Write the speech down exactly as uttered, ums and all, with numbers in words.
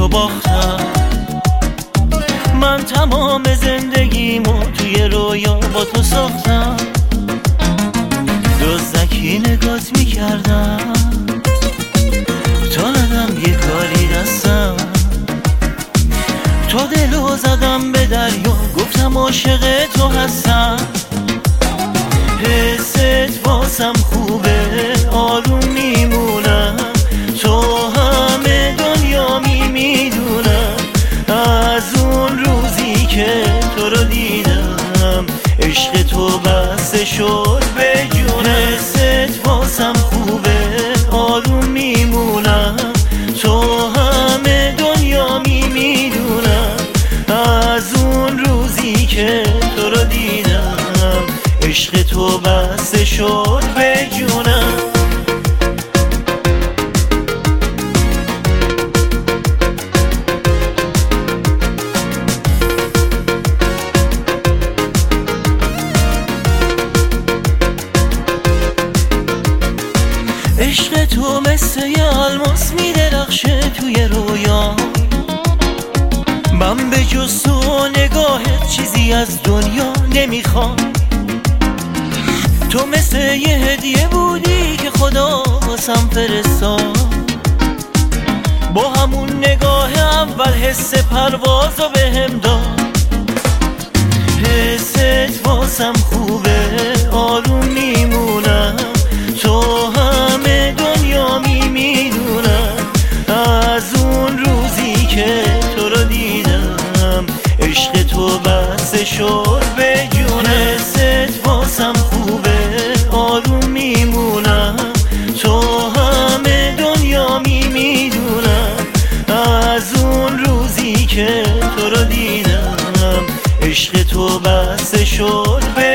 باختم. من تمام زندگیمو توی رویا با تو ساختم. دزدکی نگات میکردم تا ندم یه کاری دستم. تا دلو زدم به دریا گفتم عاشق تو هستم. حست واسم خوبه آروم میمونم. تو همه دنیا میمیدونم. از اون روزی که تو رو دیدم عشق تو بسته شد به جونم. حست واسم خوبه آروم میمونم. تو همه دنیا میمیدونم. از اون روزی که تو رو دیدم عشق تو بسته شد به جونم. عشق تو مثل یه الماس میدرخشه توی رویا. من به جز تو نگاهت چیزی از دنیا نمیخوام. تو مثل یه هدیه بودی که خدا واسم فرستاد. با همون نگاه اول حس پروازو بهم داد. حست واسم خوبه آروم میمونم. تو همه دنیا میمیدونم. از اون روزی که تو رو دیدم عشق تو بسته شد به جونم. حست واسم خوبه آروم میمونم. تو همه دنیا میمیدونم. از اون روزی که تو رو دیدم عشق تو بسته شد به